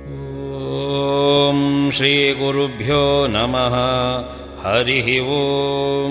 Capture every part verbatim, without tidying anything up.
ॐ श्रीगुरुभ्यो नमः। हरिः ॐ।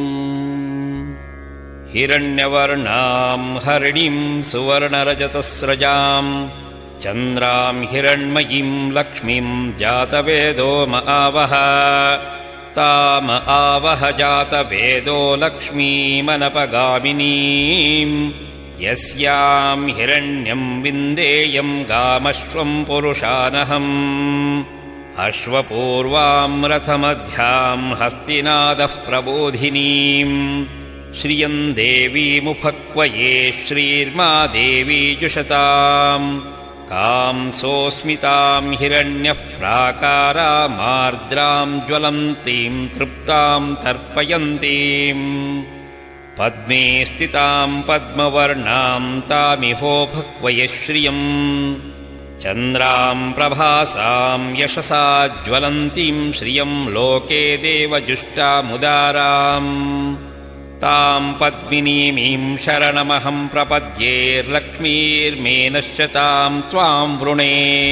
हिरण्यवर्णां हरिणीं सुवर्णरजतस्रजां चन्द्रां हिरण्मयीं लक्ष्मीं जातवेदो म आवह। ताम आवह जातवेदो लक्ष्मीमनपगामिनीं यस्यां हिरण्यं विन्देयं गामश्वं पुरुषानहम्। अश्वपूर्वां रथमध्यां हस्तिनादः प्रबोधिनीं श्रियं देवीमुपक्वये श्रीर्मा देवी जुषताम्। कांसोऽस्मितां हिरण्यः प्राकारामार्द्रां ज्वलन्तीं तृप्तां तर्पयन्तीं पद्मे स्थितां पद्मवर्णां तामिहोपक्वये श्रियम्। चन्द्रां प्रभासां यशसा ज्वलन्तीं श्रियं लोके देवजुष्टामुदाराम्। तां पद्मिनीमीं शरणमहं प्रपद्येर्लक्ष्मीर्मे नश्यतां त्वां वृणे।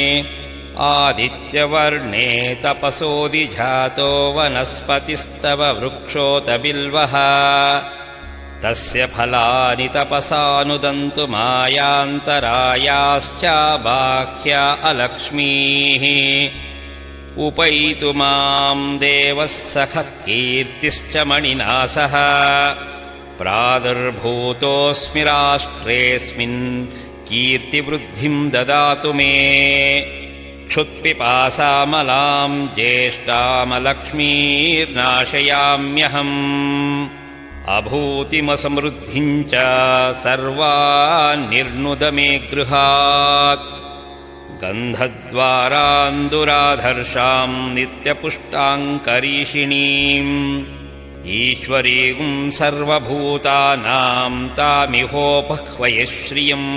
आदित्यवर्णे तपसोऽधिजातो वनस्पतिस्तव वृक्षोत बिल्वः। तस्य फलानि तपसानुदन्तु मायान्तरायाश्चाबाह्या अलक्ष्मीः। उपैतु मां देवः सखः कीर्तिश्च मणिनासः। प्रादुर्भूतोऽस्मि राष्ट्रेऽस्मिन् कीर्तिवृद्धिं ददातु मे। क्षुत्पिपासामलां ज्येष्ठामलक्ष्मीर्नाशयाम्यहम्। अभूतिमसमृद्धिं च सर्वान्निर्नुद मे गृहात्। गन्धद्वारान्दुराधर्षां नित्यपुष्टाङ्करीषिणीम् ईश्वरीं सर्वभूतानां तामिहोपह्वये श्रियम्।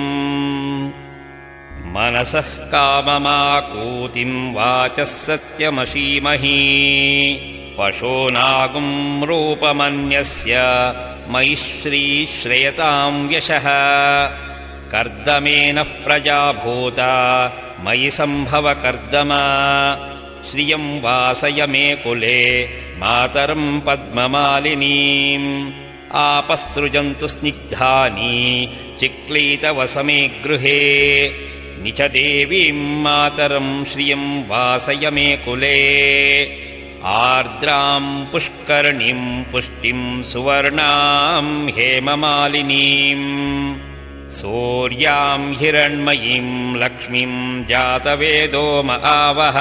मनसः काममाकूतिं वाचः सत्यमशीमहि। पशूनागुं रूपमन्यस्य मयि श्रीश्रयतां यशः। कर्दमेन प्रजा भूता मयि सम्भव कर्दम। श्रियं वासय मे कुले मातरं पद्ममालिनीम्। आपःसृजन्तु स्निग्धानि चिक्लीतवसमे गृहे। निच देवीं मातरं श्रियं वासय मे कुले। आर्द्रां पुष्करणीं पुष्टिं सुवर्णां हेममालिनीम्। सूर्यां हिरण्मयीं लक्ष्मीं जातवेदो म आवह।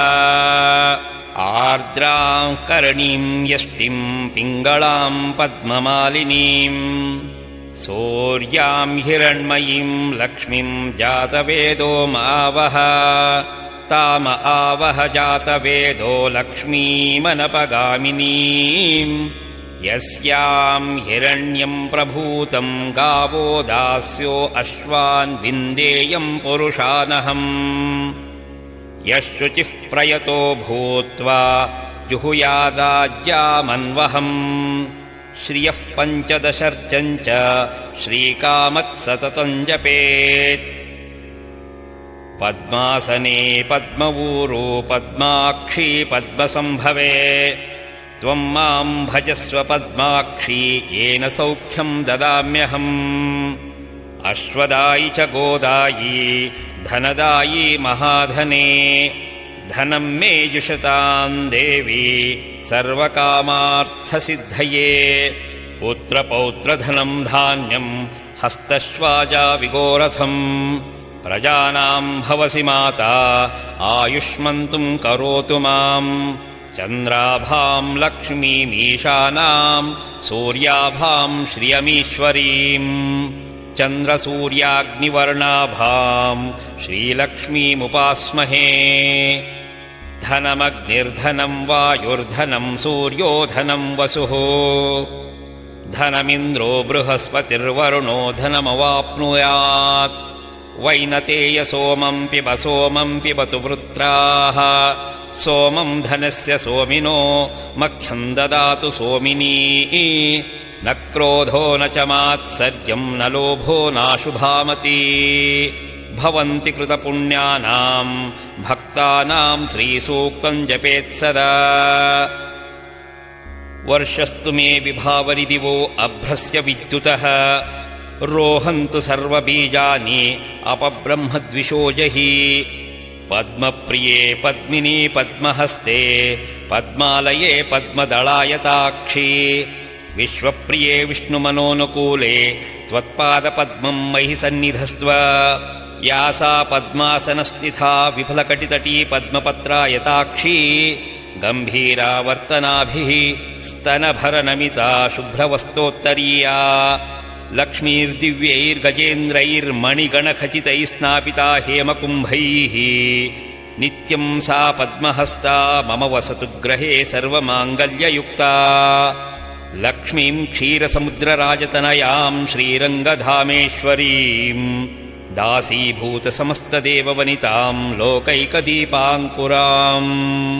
आर्द्रां करणीं यष्टिं पिङ्गळां पद्ममालिनीम्। सूर्यां हिरण्मयीं लक्ष्मीं जातवेदो म आवह। ताम आवह जातवेदो लक्ष्मीमनपगामिनीं यस्यां हिरण्यं प्रभूतं गावो दास्यो अश्वान् विन्देयं पुरुषानहम्। यः शुचिः प्रयतो भूत्वा जुहुयादाज्यामन्वहम्। श्रियः पञ्चदशर्चं च श्रीकामत्सततं जपेत्। पद्मासने पद्मऊरू पद्माक्षी पद्मसम्भवे। त्वं मां भजस्व पद्माक्षी येन सौख्यं ददाम्यहम्। अश्वदायि च गोदायि धनदायि महाधने। धनं मे जुषतां देवी सर्वकामार्थसिद्धये। पुत्रपौत्रधनं धान्यं हस्तश्वाजा विगोरथम्। प्रजानां भवसि माता आयुष्मन्तुं करोतु माम्। चन्द्राभां लक्ष्मीमीशानां सूर्याभां श्रियमीश्वरीम्। चन्द्रसूर्याग्निवर्णाभां श्रीलक्ष्मीमुपास्महे। धनमग्निर्धनं वायुर्धनं सूर्यो धनं वसुः। धनमिन्द्रो बृहस्पतिर्वरुणो धनमवाप्नुयात्। वैनतेय सोमं पिब सोमं पिबतु वृत्राः। सोमं धनस्य सोमिनो मख्यं ददातु सोमिनी। न क्रोधो न च मात्सर्यं न लोभो नाशुभामती। भवन्ति कृतपुण्यानाम् भक्तानाम् श्रीसूक्तम् जपेत् सदा। वर्षस्तु मे विभावरि दिवो अभ्रस्य विद्युतः रोहन्तु सर्वबीजानि अपब्रह्मद्विषो जहि। पद्मप्रिये पद्मिनी पद्महस्ते पद्मालये पद्मदलायताक्षी विश्वप्रिये विष्णुमनोनुकूले त्वत्पादपद्मम् मयि सन्निधस्त्व। या सा पद्मासनस्थिता विफलकटितटी पद्मपत्रायताक्षी गम्भीरावर्तनाभिः स्तनभरनमिता शुभ्रवस्तोत्तरीया। लक्ष्मीर्दिव्यैर्गजेन्द्रैर्मणिगणखचितैः हेमकुम्भैः नित्यम् सा पद्महस्ता मम वसतु गृहे सर्वमाङ्गल्ययुक्ता। लक्ष्मीम् क्षीरसमुद्रराजतनयाम् श्रीरङ्गधामेश्वरीम् दासीभूतसमस्तदेववनिताम् लोकैकदीपाङ्कुराम्।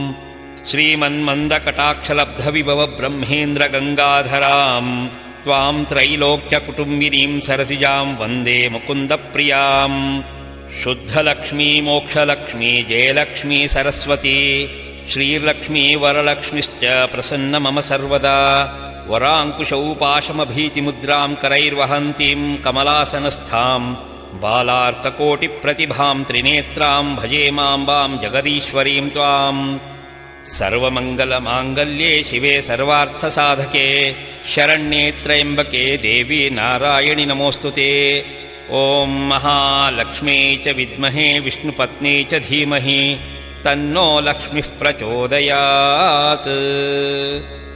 श्रीमन्मन्दकटाक्षलब्धविभव ब्रह्मेन्द्रगङ्गाधराम् त्वाम् त्रैलोक्यकुटुम्बिनीम् सरसिजाम् वन्दे मुकुन्दप्रियाम्। शुद्धलक्ष्मी मोक्षलक्ष्मी जयलक्ष्मी सरस्वती श्रीलक्ष्मी वरलक्ष्मीश्च प्रसन्न मम सर्वदा। वराङ्कुशौ पाशमभीतिमुद्राम् करैर्वहन्तीम् कमलासनस्थाम् बालार्ककोटिप्रतिभाम् त्रिनेत्राम् भजे माम्बाम् जगदीश्वरीम् त्वाम्। सर्वमङ्गलमाङ्गल्ये शिवे सर्वार्थसाधके शरण्ये त्र्यम्बके देवी नारायणि नमोऽस्तु ते। ॐ महालक्ष्मी च विद्महे विष्णुपत्नी च धीमहि तन्नो लक्ष्मीः प्रचोदयात्।